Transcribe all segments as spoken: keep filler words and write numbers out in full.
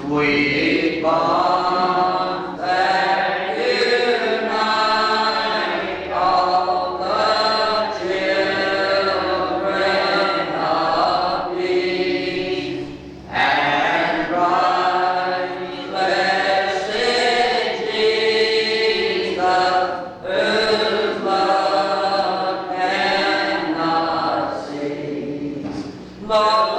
We bond that unite all the children of peace, and Christ, blessed Jesus, whose love cannot cease. Lord,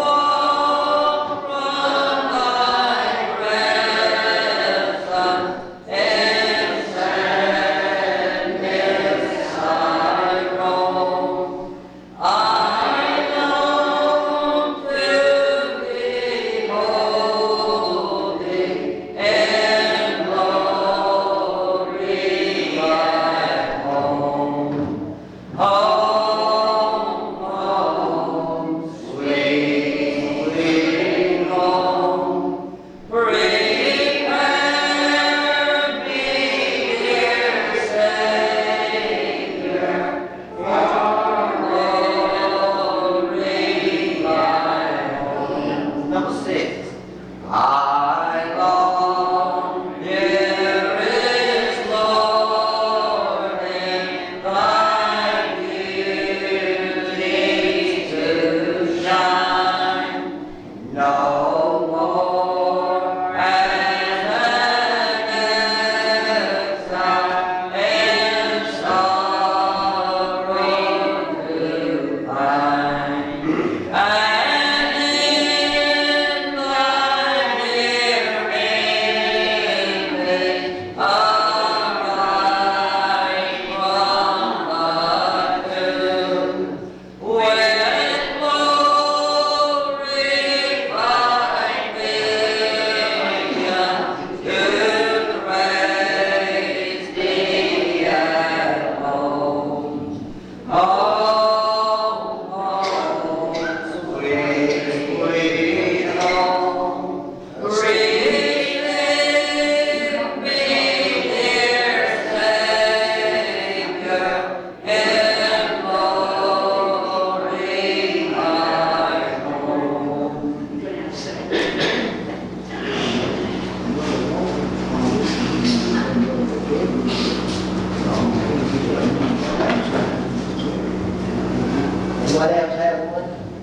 what else have one?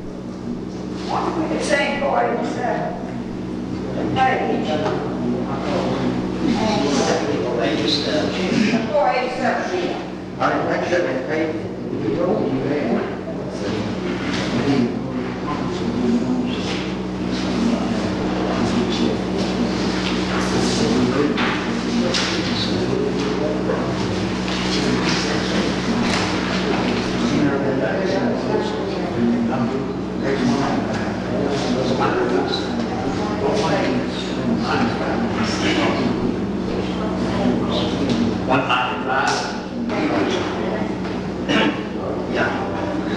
It's saying forty-seven. Page. Four eighty-seven. I didn't think that was paid. You told me that. One ninety-five. Yeah.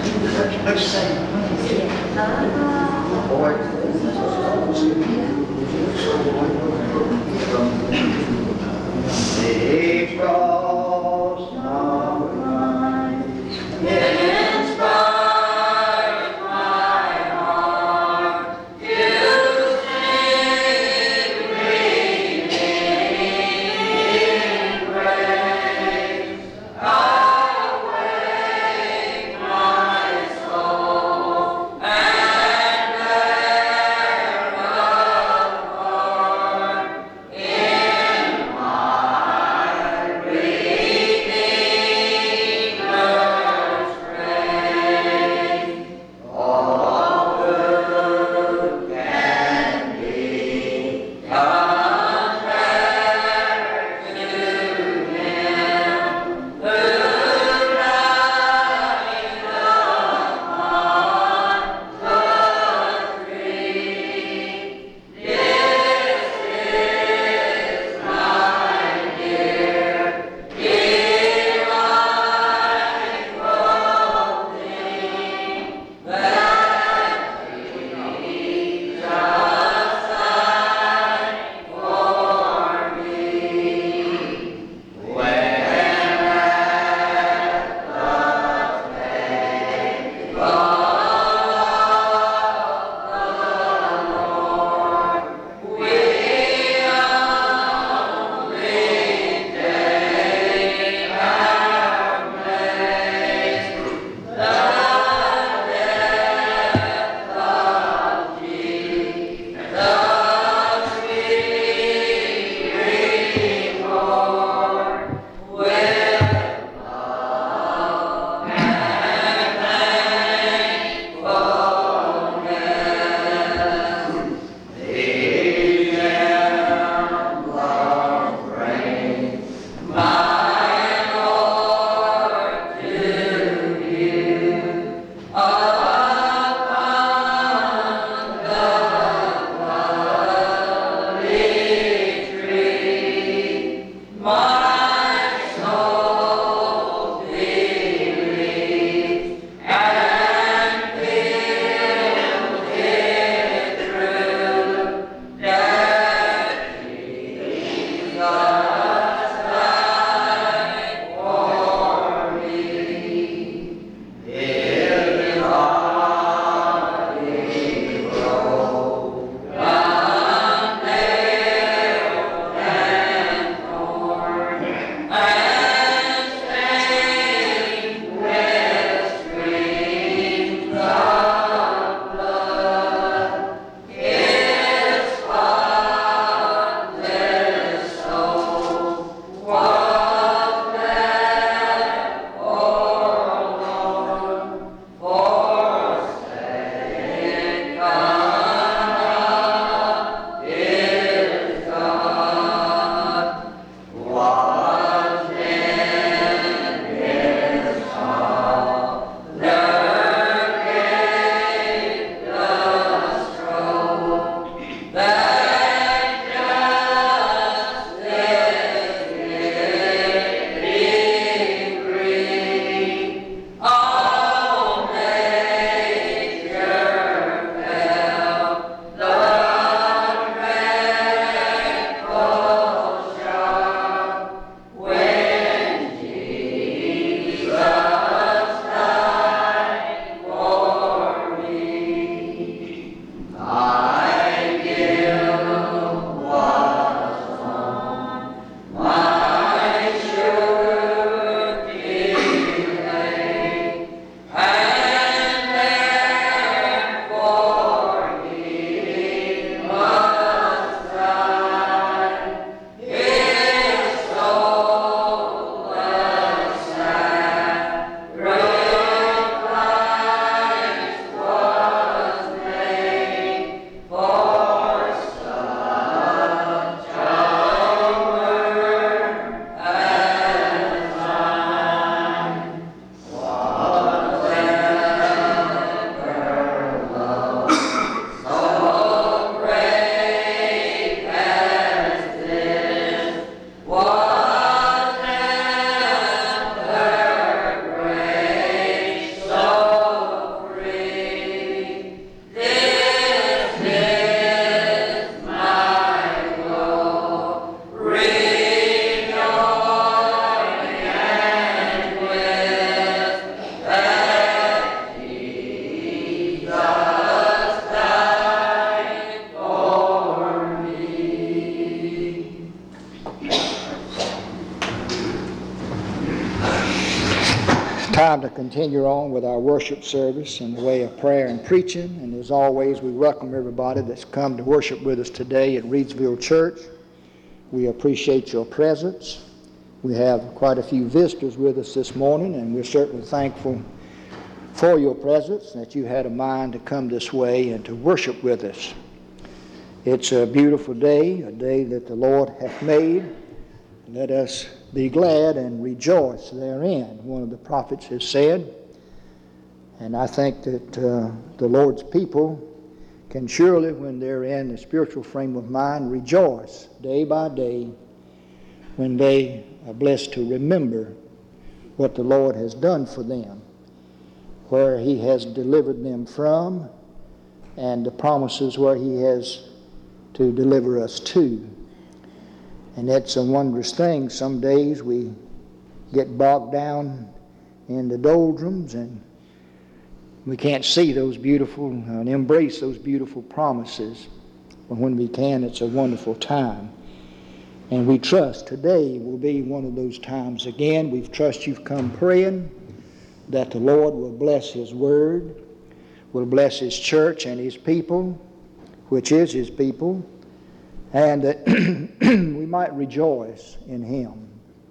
time to continue on with our worship service in the way of prayer and preaching. And as always, we welcome everybody that's come to worship with us today at Reedsville Church. We appreciate your presence. We have quite a few visitors with us this morning, and we're certainly thankful for your presence, that you had a mind to come this way and to worship with us. It's a beautiful day, a day that the Lord hath made. Let us be glad and rejoice therein, one of the prophets has said. And I think that uh, the Lord's people can surely, when they're in a spiritual frame of mind, rejoice day by day when they are blessed to remember what the Lord has done for them, where He has delivered them from, and the promises where He has to deliver us to. And that's a wondrous thing. Some days we get bogged down in the doldrums and we can't see those beautiful and embrace those beautiful promises. But when we can, it's a wonderful time. And we trust today will be one of those times again. We trust you've come praying that the Lord will bless His word, will bless His church and His people, which is His people, and that we might rejoice in Him.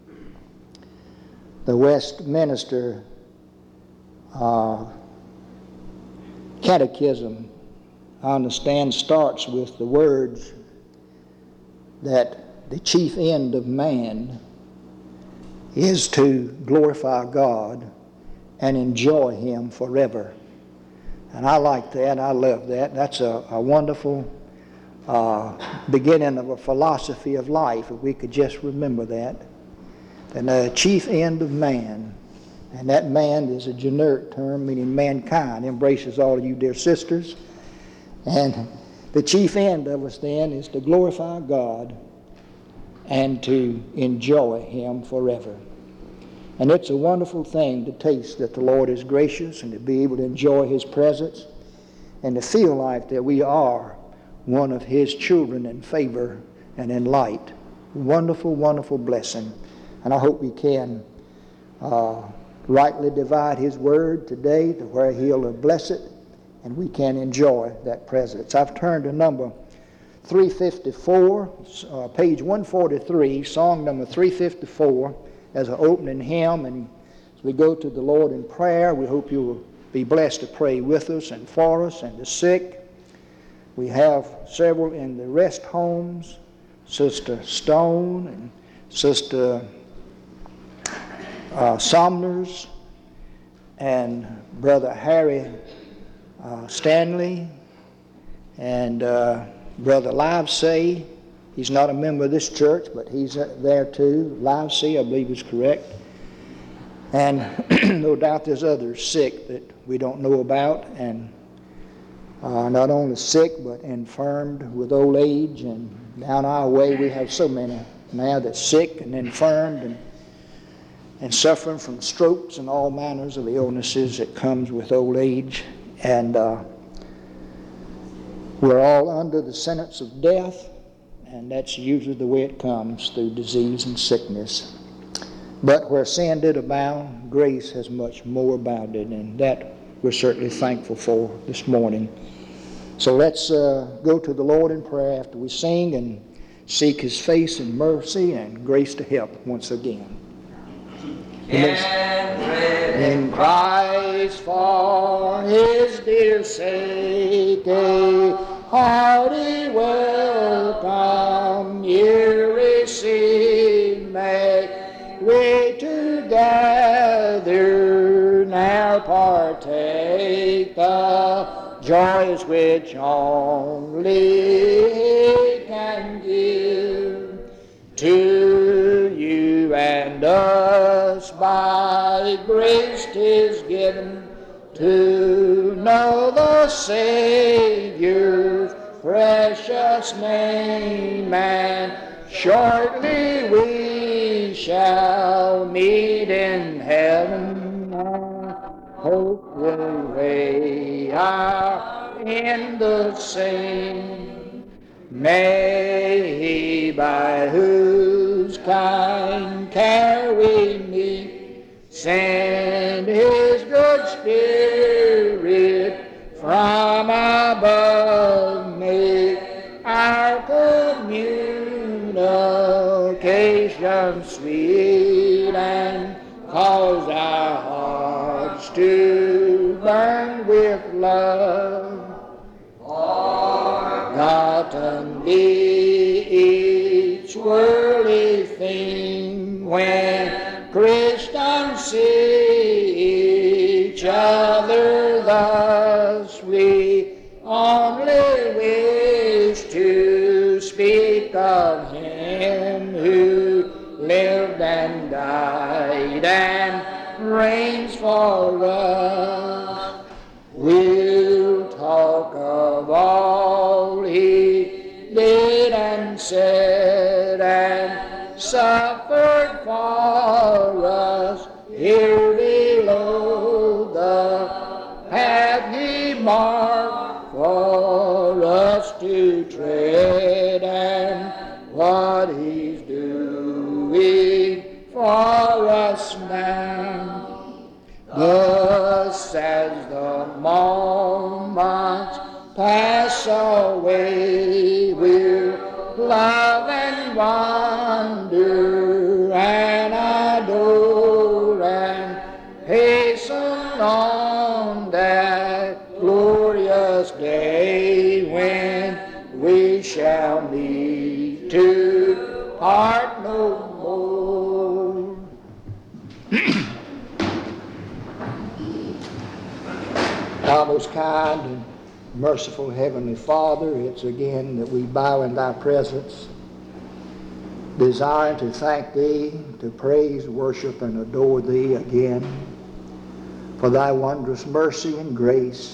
The Westminster uh, Catechism, I understand, starts with the words that the chief end of man is to glorify God and enjoy Him forever. And I like that. I love that. That's a, a wonderful uh, beginning of a philosophy of life, if we could just remember that. And the chief end of man, and that man is a generic term meaning mankind, embraces all of you dear sisters. And the chief end of us then is to glorify God and to enjoy Him forever. And it's a wonderful thing to taste that the Lord is gracious and to be able to enjoy His presence and to feel like that we are one of His children in favor and in light. Wonderful, wonderful blessing. And I hope we can uh, rightly divide His word today to where He'll bless it and we can enjoy that presence. I've turned to number three fifty-four, uh, page one forty-three, song number three fifty-four, as an opening hymn. And as we go to the Lord in prayer, we hope you will be blessed to pray with us and for us and the sick. We have several in the rest homes, Sister Stone and Sister uh, Somners and Brother Harry uh, Stanley and uh, Brother Livesey. He's not a member of this church, but he's there too. Livesey, I believe, is correct. And no doubt there's others sick that we don't know about, and uh, not only sick, but infirmed with old age. And down our way, we have so many now that's sick and infirmed and, and suffering from strokes and all manners of illnesses that comes with old age. And uh, we're all under the sentence of death. And that's usually the way it comes, through disease and sickness. But where sin did abound, grace has much more abounded, and that we're certainly thankful for this morning. So let's uh, go to the Lord in prayer after we sing and seek His face and mercy and grace to help once again. In Christ for His dear sake, a hearty welcome you receive. May we together now partake the joys which only He can give to you and us. By grace 'tis given to know the Savior's precious name, and shortly we shall meet in heaven. Our hope will weigh our in the same. May He, by whose kind care we meet, send His our communication sweet and cause our hearts to burn with love. Forgotten be each worldly thing when Christians see each other thus. We only wish to speak of Him who lived and died and reigns for us. We'll talk of all He did and said and suffered for us here below, the path He marked for us to tread, and what He's doing for us now. Thus as the moments pass away, we'll love and wonder and adore and hasten on that glorious day when we shall meet to part no more. Our most kind and merciful Heavenly Father, it's again that we bow in Thy presence, desiring to thank Thee, to praise, worship, and adore Thee again for Thy wondrous mercy and grace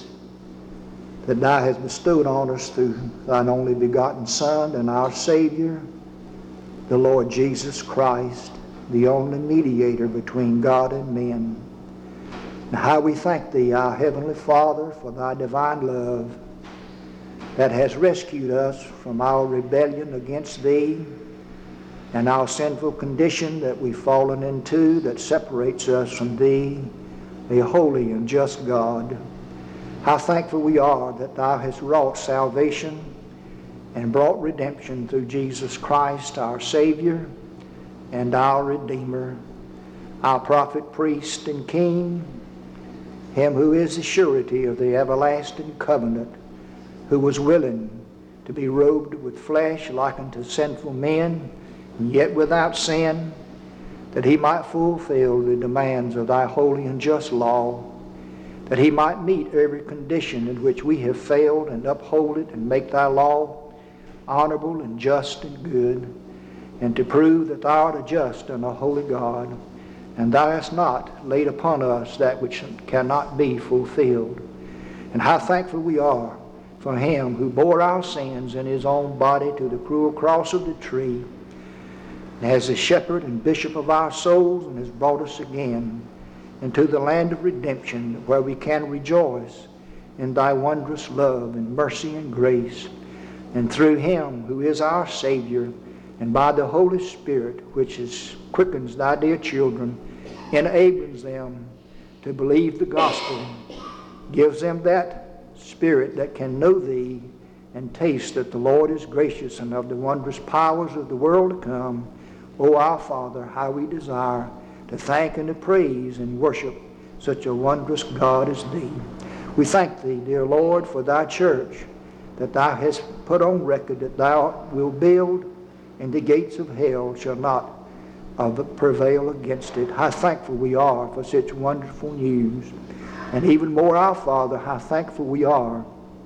that Thou hast bestowed on us through Thine only begotten Son and our Savior, the Lord Jesus Christ, the only mediator between God and men. And how we thank Thee, our Heavenly Father, for Thy divine love that has rescued us from our rebellion against Thee and our sinful condition that we've fallen into that separates us from Thee, a holy and just God. How thankful we are that Thou hast wrought salvation and brought redemption through Jesus Christ, our Savior and our Redeemer, our prophet, priest, and king, Him who is the surety of the everlasting covenant, who was willing to be robed with flesh like unto sinful men, and yet without sin, that He might fulfill the demands of Thy holy and just law, that He might meet every condition in which we have failed and uphold it and make Thy law honorable and just and good, and to prove that Thou art a just and a holy God, and Thou hast not laid upon us that which cannot be fulfilled. And how thankful we are for Him who bore our sins in His own body to the cruel cross of the tree, and as the shepherd and bishop of our souls, and has brought us again into the land of redemption, where we can rejoice in Thy wondrous love and mercy and grace. And through Him who is our Savior, and by the Holy Spirit, which is, quickens Thy dear children, enables them to believe the gospel, gives them that spirit that can know Thee and taste that the Lord is gracious and of the wondrous powers of the world to come. O our Father, how we desire to thank and to praise and worship such a wondrous God as Thee. We thank Thee, dear Lord, for Thy church, that Thou hast put on record that Thou wilt build, and the gates of hell shall not uh, prevail against it. How thankful we are for such wonderful news. And even more, our Father, how thankful we are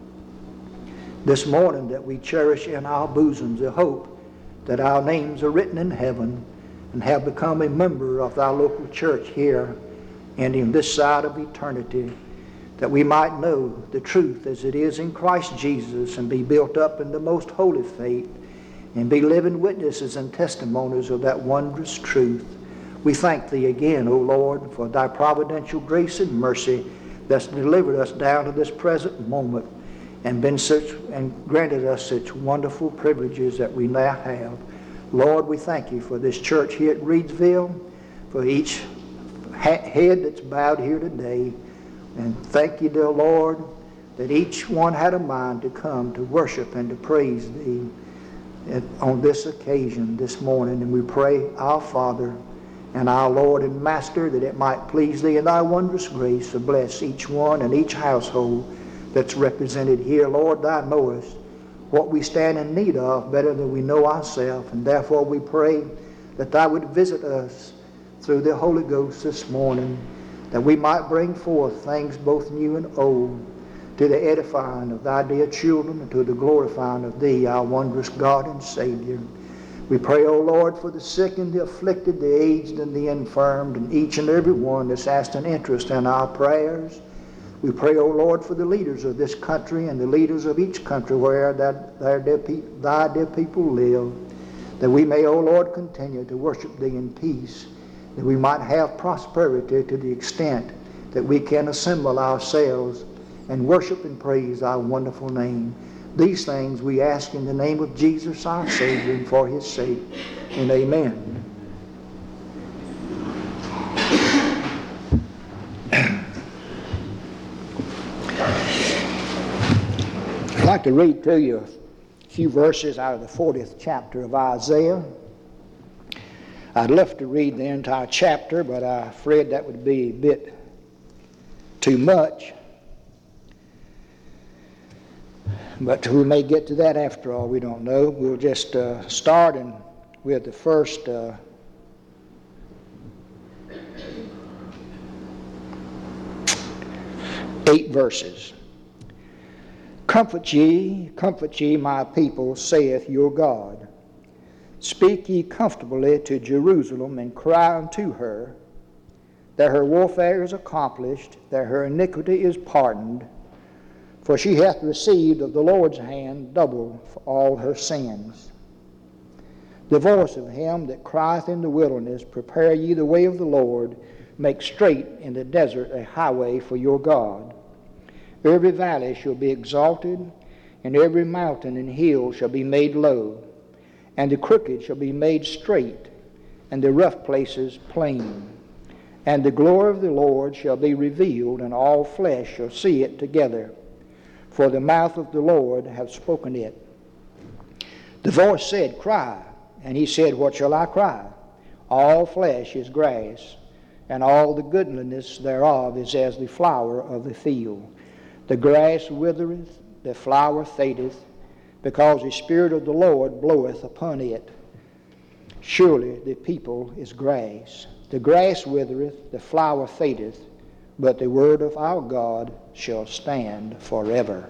this morning that we cherish in our bosoms the hope that our names are written in heaven and have become a member of Thy local church here and in this side of eternity, that we might know the truth as it is in Christ Jesus and be built up in the most holy faith and be living witnesses and testimonies of that wondrous truth. We thank Thee again, O Lord, for Thy providential grace and mercy that's delivered us down to this present moment and been such and granted us such wonderful privileges that we now have. Lord, we thank You for this church here at Reedsville, for each head that's bowed here today. And thank You, dear Lord, that each one had a mind to come to worship and to praise Thee. at, on this occasion this morning. And we pray, our Father and our Lord and Master, that it might please Thee in Thy wondrous grace to bless each one and each household that's represented here. Lord, Thou knowest what we stand in need of better than we know ourselves, and therefore we pray that Thou would visit us through the Holy Ghost this morning, that we might bring forth things both new and old to the edifying of Thy dear children and to the glorifying of Thee, our wondrous God and Savior. We pray, O Lord, for the sick and the afflicted, the aged and the infirmed, and each and every one that's asked an interest in our prayers. We pray, O Lord, for the leaders of this country and the leaders of each country where that, their dear pe- Thy dear people live, that we may, O Lord, continue to worship Thee in peace, that we might have prosperity to the extent that we can assemble ourselves and worship and praise Thy wonderful name. These things we ask in the name of Jesus, our Savior, and for His sake. And amen. I'd like to read to you a few verses out of the fortieth chapter of Isaiah. I'd love to read the entire chapter, but I'm afraid that would be a bit too much. But we may get to that after all, we don't know. We'll just uh, start and with the first uh, eight verses. Comfort ye, comfort ye, my people, saith your God. Speak ye comfortably to Jerusalem, and cry unto her, that her warfare is accomplished, that her iniquity is pardoned, for she hath received of the Lord's hand double for all her sins. The voice of him that crieth in the wilderness, prepare ye the way of the Lord, make straight in the desert a highway for your God. Every valley shall be exalted, and every mountain and hill shall be made low, and the crooked shall be made straight, and the rough places plain. And the glory of the Lord shall be revealed, and all flesh shall see it together. For the mouth of the Lord hath spoken it. The voice said, Cry. And he said, What shall I cry? All flesh is grass, and all the goodliness thereof is as the flower of the field. The grass withereth, the flower fadeth, because the Spirit of the Lord bloweth upon it. Surely the people is grass. The grass withereth, the flower fadeth, but the word of our God shall stand forever.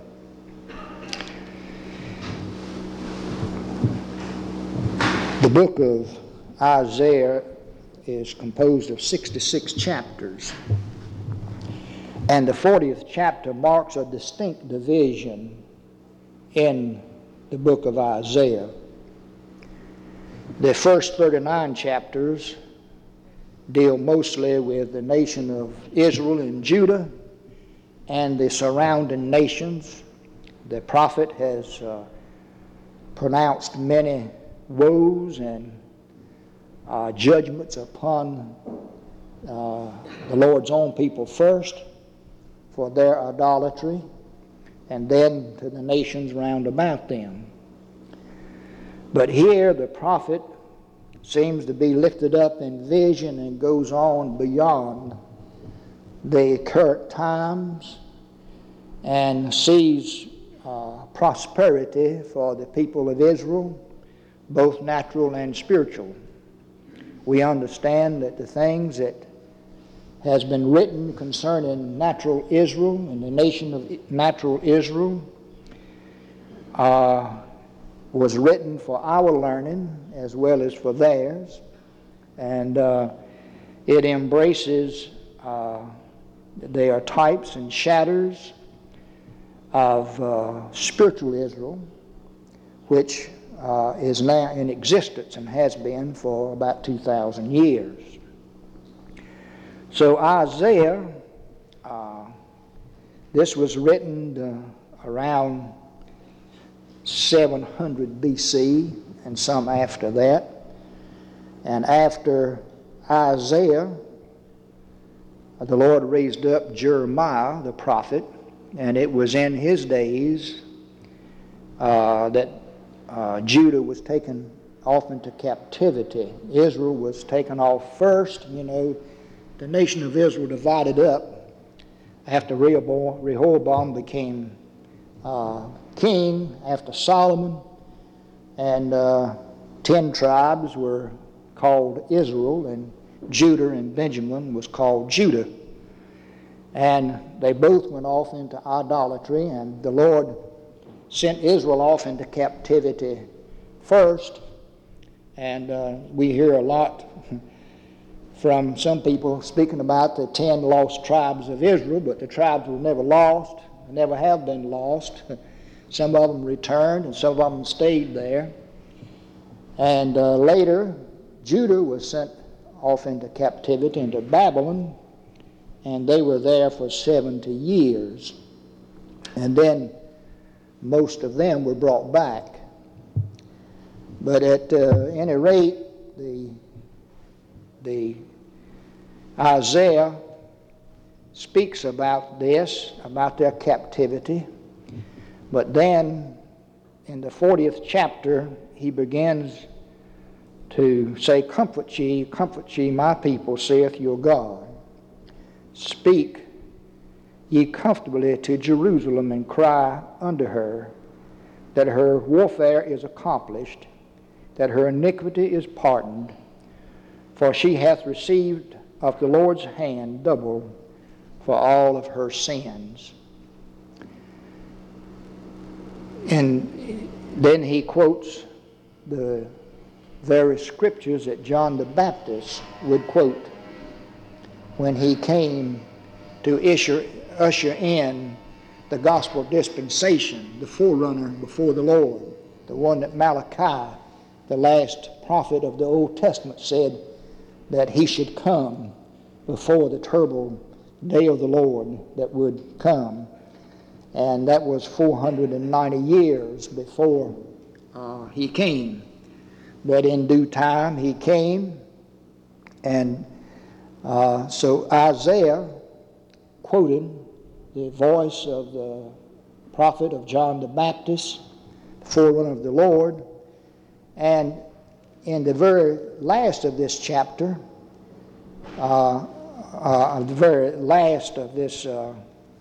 The book of Isaiah is composed of sixty-six chapters, and the fortieth chapter marks a distinct division in the book of Isaiah. The first thirty-nine chapters deal mostly with the nation of Israel and Judah and the surrounding nations. The prophet has uh, pronounced many woes and uh, judgments upon uh, the Lord's own people first for their idolatry, and then to the nations round about them. But here the prophet seems to be lifted up in vision and goes on beyond the current times and sees uh, prosperity for the people of Israel, both natural and spiritual. We understand that the things that has been written concerning natural Israel and the nation of natural Israel uh, was written for our learning as well as for theirs, and uh, it embraces, uh, they are types and shadows of uh, spiritual Israel, which uh, is now in existence and has been for about two thousand years. So Isaiah, uh, this was written uh, around seven hundred B C and some after that. And after Isaiah, the Lord raised up Jeremiah the prophet, and it was in his days uh, that uh, Judah was taken off into captivity. Israel was taken off first. You know, the nation of Israel divided up after Rehoboam, Rehoboam became uh, king, after Solomon, and uh, ten tribes were called Israel, and Judah and Benjamin was called Judah. And they both went off into idolatry, and the Lord sent Israel off into captivity first. And uh, we hear a lot from some people speaking about the ten lost tribes of Israel, but the tribes were never lost, never have been lost. Some of them returned, and some of them stayed there. And uh, later, Judah was sent off into captivity, into Babylon, and they were there for seventy years. And then most of them were brought back. But at uh, any rate, the, the Isaiah speaks about this, about their captivity. But then in the fortieth chapter, he begins to say, Comfort ye, comfort ye, my people, saith your God. Speak ye comfortably to Jerusalem, and cry unto her that her warfare is accomplished, that her iniquity is pardoned, for she hath received of the Lord's hand double for all of her sins. And then he quotes the very scriptures that John the Baptist would quote when he came to usher, usher in the gospel dispensation, the forerunner before the Lord, the one that Malachi, the last prophet of the Old Testament, said that he should come before the terrible day of the Lord that would come. And that was four hundred ninety years before uh, he came. But in due time he came, and uh, so Isaiah quoted the voice of the prophet of John the Baptist, forerunner of the Lord. And in the very last of this chapter, uh, uh, the very last of this, uh,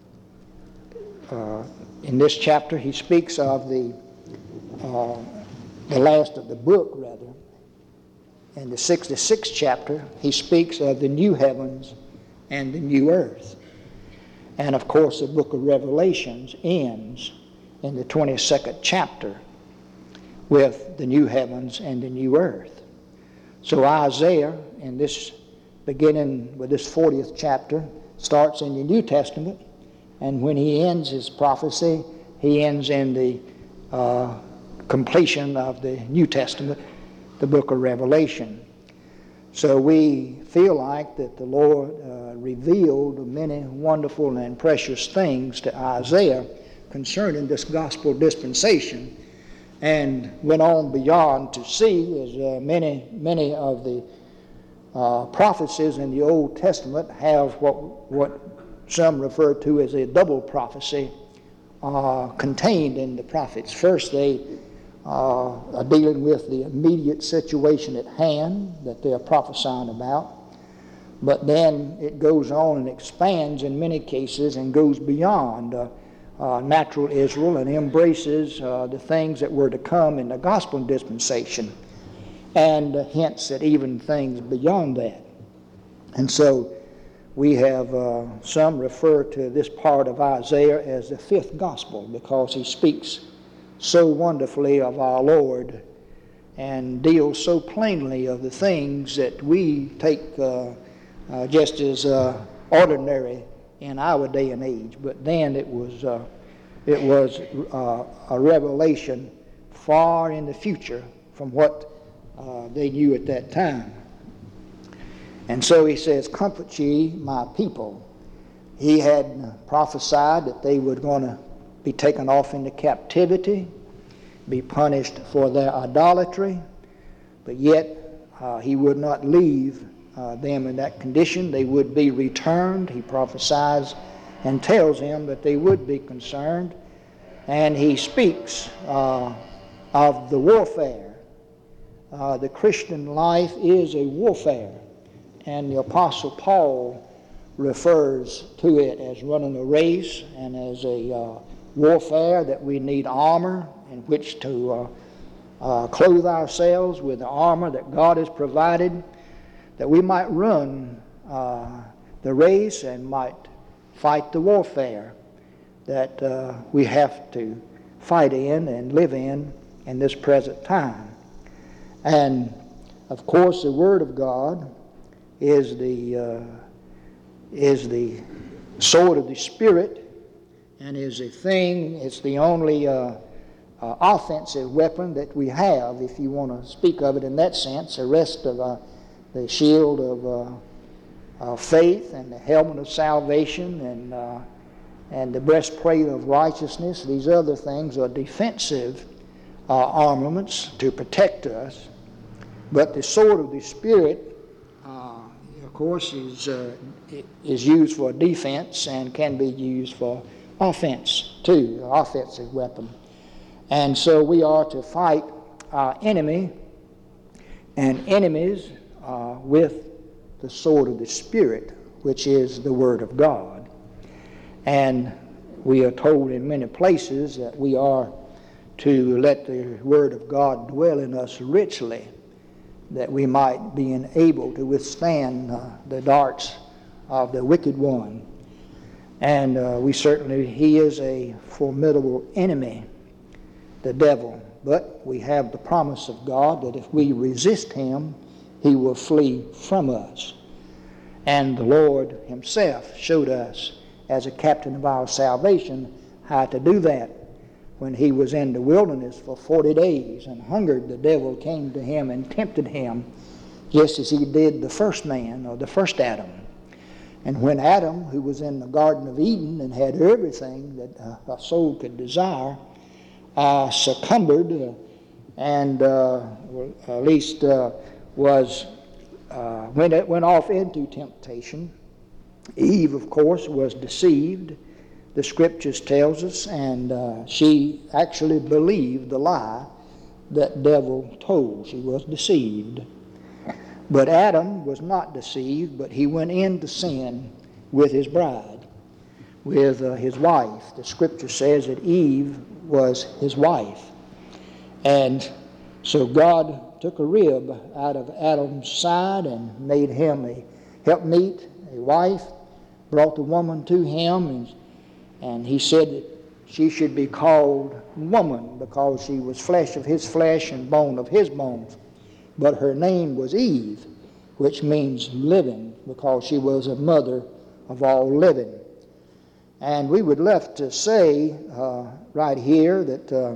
uh, in this chapter, he speaks of the uh, the last of the book, rather. In the sixty-sixth chapter, he speaks of the new heavens and the new earth. And of course, the book of Revelations ends in the twenty-second chapter with the new heavens and the new earth. So Isaiah, in this beginning with this fortieth chapter, starts in the New Testament, and when he ends his prophecy, he ends in the uh, completion of the New Testament, the book of Revelation. So we feel like that the Lord uh, revealed many wonderful and precious things to Isaiah concerning this gospel dispensation, and went on beyond to see, as uh, many, many of the uh, prophecies in the Old Testament have what, what some refer to as a double prophecy uh, contained in the prophets. First, they uh, are dealing with the immediate situation at hand that they are prophesying about, but then it goes on and expands in many cases and goes beyond uh, Uh, natural Israel, and embraces uh, the things that were to come in the gospel dispensation, and uh, hints at even things beyond that. And so we have uh, some refer to this part of Isaiah as the fifth gospel, because he speaks so wonderfully of our Lord and deals so plainly of the things that we take uh, uh, just as uh, ordinary in our day and age. But then it was uh, it was uh, a revelation far in the future from what uh, they knew at that time. And so he says, "Comfort ye, my people." He had prophesied that they were going to be taken off into captivity, be punished for their idolatry, but yet uh, he would not leave Uh, them in that condition. They would be returned. He prophesies and tells them that they would be concerned, and he speaks uh, of the warfare. Uh, the Christian life is a warfare, and the Apostle Paul refers to it as running a race and as a uh, warfare, that we need armor in which to uh, uh, clothe ourselves with the armor that God has provided, that we might run uh, the race and might fight the warfare that uh, we have to fight in and live in in this present time. And of course, the Word of God is the uh, is the sword of the Spirit, and is a thing. It's the only uh, uh, offensive weapon that we have, if you want to speak of it in that sense. The rest of uh, the shield of uh, uh, faith and the helmet of salvation and uh, and the breastplate of righteousness. These other things are defensive uh, armaments to protect us. But the sword of the Spirit, uh, of course, is uh, is used for defense and can be used for offense too, an offensive weapon. And so we are to fight our enemy and enemies uh, with the sword of the Spirit, which is the Word of God. And we are told in many places that we are to let the Word of God dwell in us richly, that we might be able to withstand uh, the darts of the wicked one. And uh, we certainly, he is a formidable enemy, the devil. But we have the promise of God that if we resist him, he will flee from us. And the Lord himself showed us, as a captain of our salvation, how to do that. When he was in the wilderness for forty days and hungered, the devil came to him and tempted him, just as he did the first man, or the first Adam. And when Adam, who was in the Garden of Eden and had everything that a soul could desire, uh, succumbed uh, and uh, at least uh, was uh, when it went off into temptation, Eve, of course, was deceived, the Scriptures tells us, and uh, she actually believed the lie that devil told. She was deceived. But Adam was not deceived, but he went into sin with his bride, with uh, his wife. The Scripture says that Eve was his wife. And so God took a rib out of Adam's side and made him a helpmeet, a wife, brought the woman to him, and, and he said that she should be called woman because she was flesh of his flesh and bone of his bones. But her name was Eve, which means living, because she was a mother of all living. And we would love to say uh, right here that uh,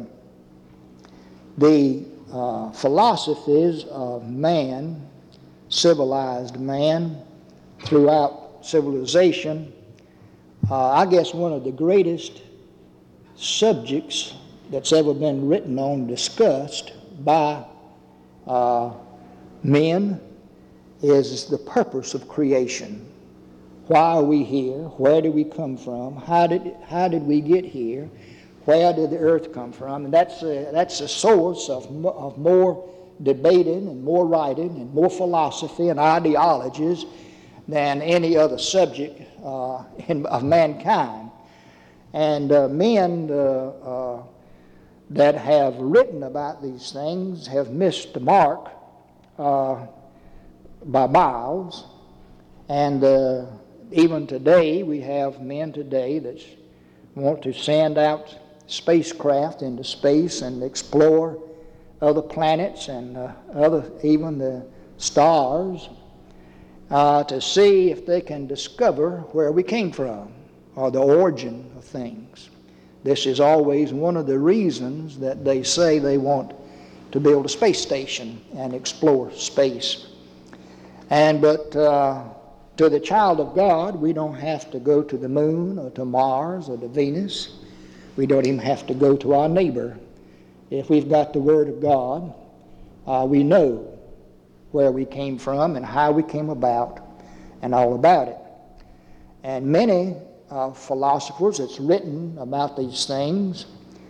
the uh, philosophies of man, civilized man, throughout civilization, uh, I guess one of the greatest subjects that's ever been written on, discussed by uh, men, is the purpose of creation. Why are we here? Where did we come from? How did how did we get here? Where did the earth come from? And that's a, that's a source of, of more debating and more writing and more philosophy and ideologies than any other subject uh, in, of mankind. And uh, men uh, uh, that have written about these things have missed the mark uh, by miles. And uh, even today, we have men today that want to send out spacecraft into space and explore other planets and uh, other, even the stars, uh, to see if they can discover where we came from or the origin of things. This is always one of the reasons that they say they want to build a space station and explore space. And but uh, to the child of God, we don't have to go to the moon or to Mars or to Venus. We don't even have to go to our neighbor. If we've got the Word of God, uh, we know where we came from and how we came about and all about it. And many uh, philosophers that's written about these things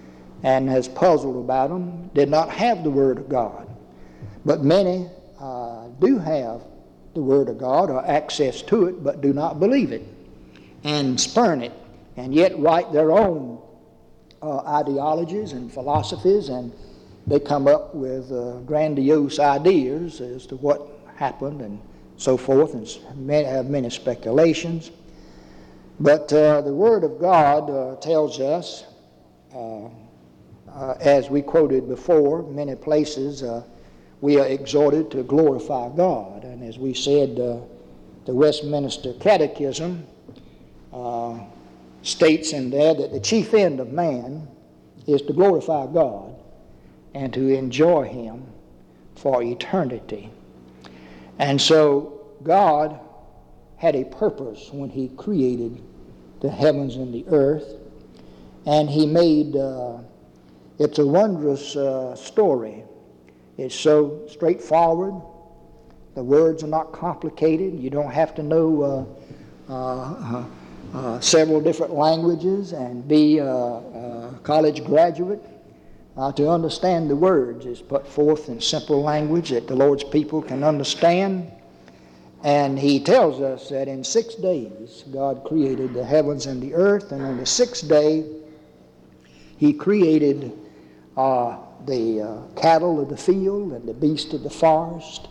and has puzzled about them, did not have the Word of God. But many uh, do have the Word of God or access to it, but do not believe it and spurn it, and yet write their own uh, ideologies and philosophies, and they come up with uh, grandiose ideas as to what happened and so forth, and many, have many speculations. But uh, the Word of God uh, tells us, uh, uh, as we quoted before, many places uh, we are exhorted to glorify God. And as we said, uh, the Westminster Catechism uh, states in there that the chief end of man is to glorify God and to enjoy Him for eternity. And so God had a purpose when He created the heavens and the earth, and He made, uh, it's a wondrous uh, story. It's so straightforward. The words are not complicated. You don't have to know uh, uh, uh, several different languages and be a, a college graduate uh, to understand the words. It's put forth in simple language that the Lord's people can understand. And He tells us that in six days God created the heavens and the earth, and on the sixth day He created uh, the uh, cattle of the field and the beasts of the forest.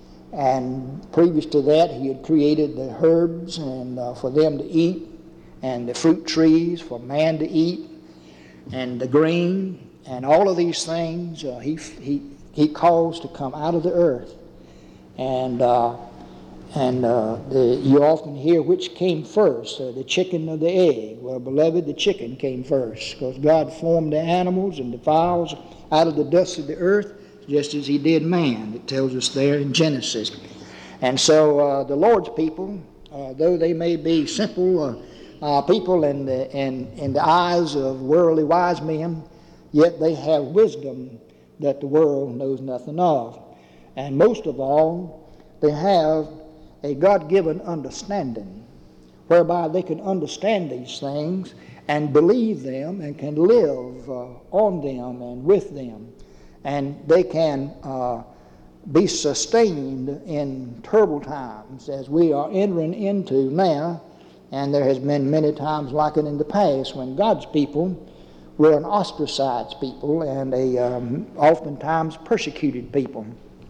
And previous to that He had created the herbs and uh, for them to eat, and the fruit trees for man to eat, and the grain, and all of these things uh, he, he, he caused to come out of the earth. And uh, And uh, the, you often hear which came first, uh, the chicken or the egg. Well, beloved, the chicken came first, because God formed the animals and the fowls out of the dust of the earth, just as He did man. It tells us there in Genesis. And so uh, the Lord's people, uh, though they may be simple uh, uh, people in the, in, in the eyes of worldly wise men, yet they have wisdom that the world knows nothing of. And most of all, they have a God-given understanding whereby they can understand these things and believe them and can live uh, on them and with them. And they can uh, be sustained in troubled times as we are entering into now. And there has been many times like it in the past when God's people were an ostracized people and a um, oftentimes persecuted people.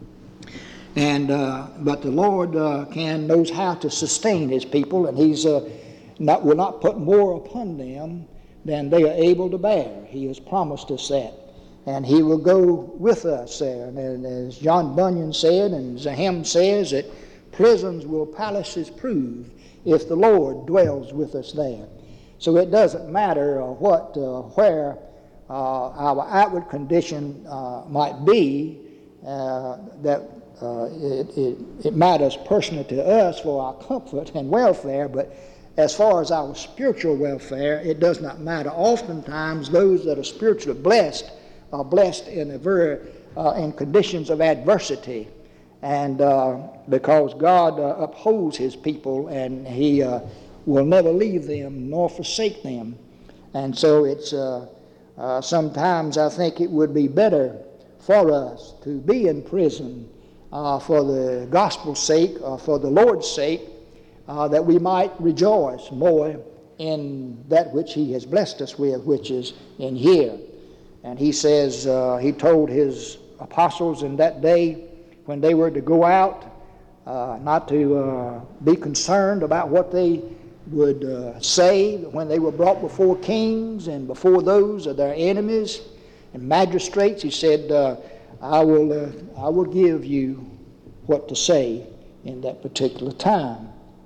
And uh, but the Lord uh, can knows how to sustain His people, and He's uh, not will not put more upon them than they are able to bear. He has promised us that, and He will go with us there. And as John Bunyan said, and as the hymn says, that prisons will palaces prove if the Lord dwells with us there. So it doesn't matter uh, what, uh, where uh, our outward condition uh, might be, uh, that. Uh, it, it, it matters personally to us for our comfort and welfare, but as far as our spiritual welfare, it does not matter. Oftentimes, those that are spiritually blessed are blessed in a very uh, in conditions of adversity, and uh, because God uh, upholds His people, and He uh, will never leave them nor forsake them. And so, it's uh, uh, sometimes I think it would be better for us to be in prison Uh, for the gospel's sake, or for the Lord's sake, uh, that we might rejoice more in that which He has blessed us with, which is in here. And He says, uh, He told His apostles in that day when they were to go out, uh, not to uh, be concerned about what they would uh, say when they were brought before kings and before those of their enemies and magistrates. He said, uh, I will, uh, I will give you what to say in that particular time.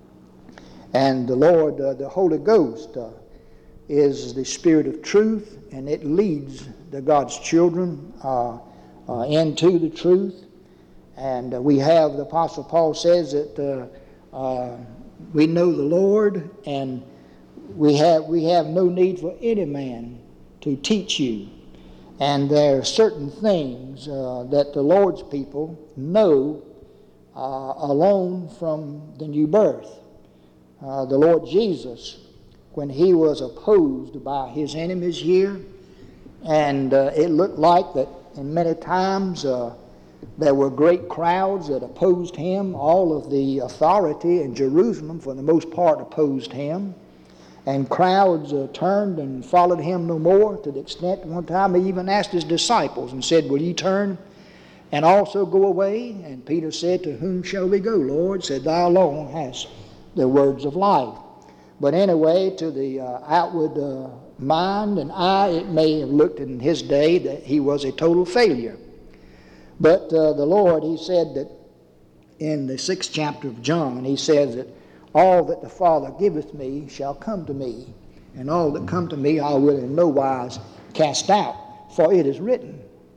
And the Lord, uh, the Holy Ghost, uh, is the Spirit of truth, and it leads the God's children uh, uh, into the truth. And uh, we have, the Apostle Paul says that uh, uh, we know the Lord, and we have we have no need for any man to teach you. And there are certain things uh, that the Lord's people know uh, alone from the new birth. Uh, the Lord Jesus, when He was opposed by His enemies here, And uh, it looked like that in many times uh, there were great crowds that opposed him. All of the authority in Jerusalem, for the most part, opposed him. And crowds uh, turned and followed him no more, to the extent one time he even asked his disciples and said, will ye turn and also go away? And Peter said, to whom shall we go, Lord? Said, thou alone hast the words of life. But anyway, to the uh, outward uh, mind and eye, it may have looked in his day that he was a total failure. But uh, the Lord, he said that in the sixth chapter of John, he says that all that the Father giveth me shall come to me, and all that come to me I will in no wise cast out. For it is written.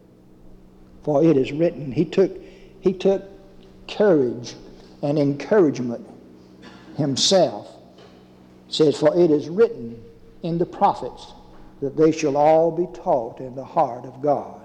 For it is written. He took, he took courage and encouragement himself. Says, for it is written in the prophets that they shall all be taught in the heart of God.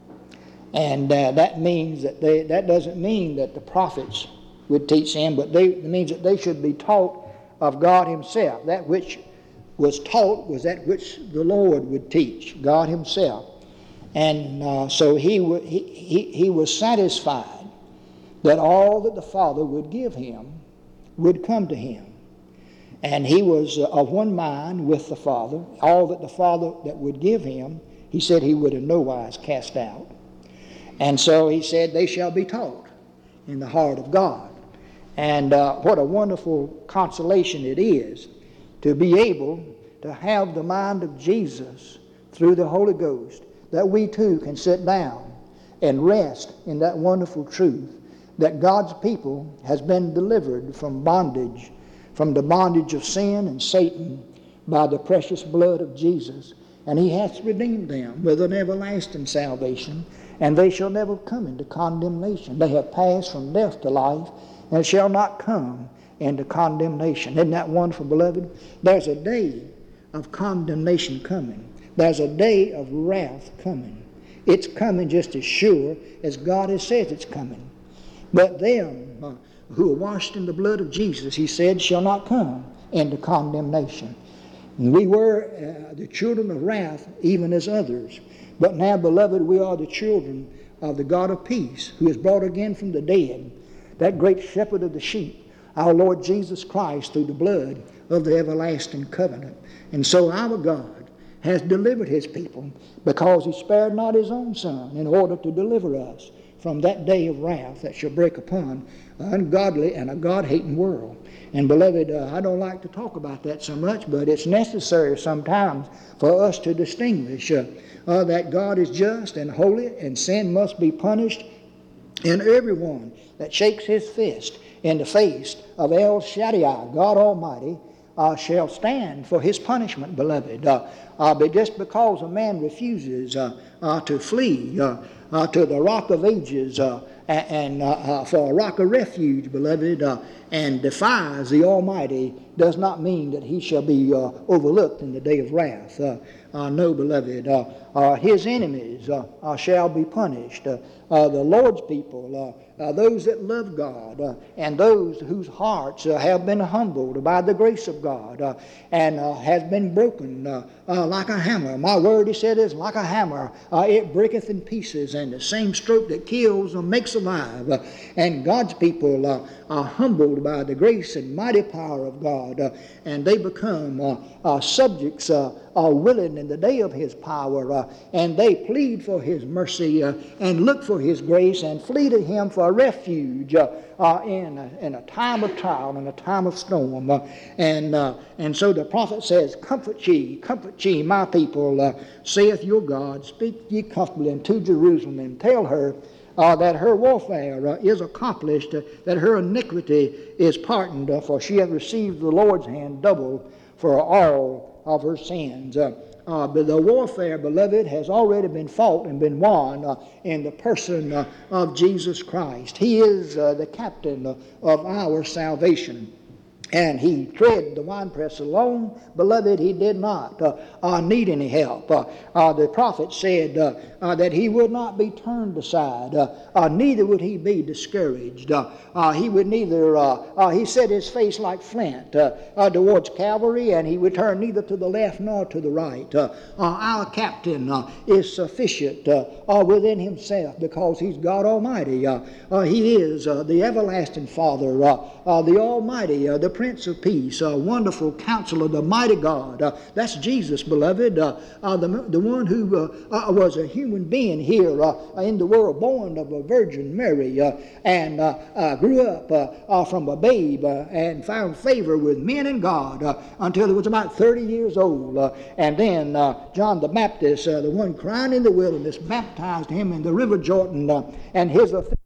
And uh, that means that they, that doesn't mean that the prophets would teach them, but they, it means that they should be taught of God himself. That which was taught was that which the Lord would teach, God himself. And uh, so he, w- he, he, he was satisfied that all that the Father would give him would come to him. And he was uh, of one mind with the Father. All that the Father that would give him, he said he would in no wise cast out. And so he said, they shall be taught in the heart of God. And uh, what a wonderful consolation it is to be able to have the mind of Jesus through the Holy Ghost, that we too can sit down and rest in that wonderful truth that God's people has been delivered from bondage, from the bondage of sin and Satan by the precious blood of Jesus. And he hath redeemed them with an everlasting salvation, and they shall never come into condemnation. They have passed from death to life, and shall not come into condemnation. Isn't that wonderful, beloved? There's a day of condemnation coming. There's a day of wrath coming. It's coming just as sure as God has said it's coming. But them uh, who are washed in the blood of Jesus, he said, shall not come into condemnation. And we were uh, the children of wrath, even as others. But now, beloved, we are the children of the God of peace, who is brought again from the dead, that great shepherd of the sheep, our Lord Jesus Christ, through the blood of the everlasting covenant. And so our God has delivered his people, because he spared not his own Son, in order to deliver us from that day of wrath that shall break upon an ungodly and a God-hating world. And beloved, uh, I don't like to talk about that so much, but it's necessary sometimes for us to distinguish uh, uh, that God is just and holy, and sin must be punished. And everyone that shakes his fist in the face of El Shaddai, God Almighty, uh, shall stand for his punishment, beloved. Uh, uh, but just because a man refuses uh, uh, to flee uh, uh, to the rock of ages uh, and uh, uh, for a rock of refuge, beloved, uh, and defies the Almighty, does not mean that he shall be uh, overlooked in the day of wrath. Uh, uh, no, beloved, uh, uh, his enemies uh, uh, shall be punished. Uh, uh, the Lord's people, uh, uh, those that love God, uh, and those whose hearts uh, have been humbled by the grace of God, uh, and uh, has been broken uh, uh, like a hammer. My word, he said, is like a hammer. Uh, it breaketh in pieces, and the same stroke that kills uh, makes alive. Uh, and God's people uh, are humbled by the grace and mighty power of God, uh, and they become uh, uh, subjects uh, are willing in the day of his power, uh, and they plead for his mercy uh, and look for his grace and flee to him for refuge uh, uh, in, a, in a time of trial, in a time of storm. Uh, and, uh, and so the prophet says, comfort ye, comfort ye, my people, uh, saith your God, speak ye comfortably unto Jerusalem, and tell her Uh, that her warfare uh, is accomplished, uh, that her iniquity is pardoned, uh, for she hath received the Lord's hand double for all of her sins. Uh, uh, but the warfare, beloved, has already been fought and been won uh, in the person uh, of Jesus Christ. He is uh, the captain uh, of our salvation. and he tread the winepress alone. Beloved, he did not uh, uh, need any help. Uh, uh, the prophet said uh, uh, that he would not be turned aside, uh, uh, neither would he be discouraged. Uh, uh, he would neither, uh, uh, he set his face like flint uh, uh, towards Calvary, and he would turn neither to the left nor to the right. Uh, uh, our captain uh, is sufficient uh, uh, within himself, because he's God Almighty. Uh, uh, he is uh, the everlasting Father, uh, uh, the Almighty, uh, the Prince of Peace, a wonderful Counselor, the mighty God. Uh, that's Jesus, beloved, uh, uh, the, the one who uh, uh, was a human being here uh, in the world, born of a Virgin Mary, uh, and uh, uh, grew up uh, uh, from a babe uh, and found favor with men and God uh, until he was about thirty years old. Uh, and then uh, John the Baptist, uh, the one crying in the wilderness, baptized him in the river Jordan, uh, and his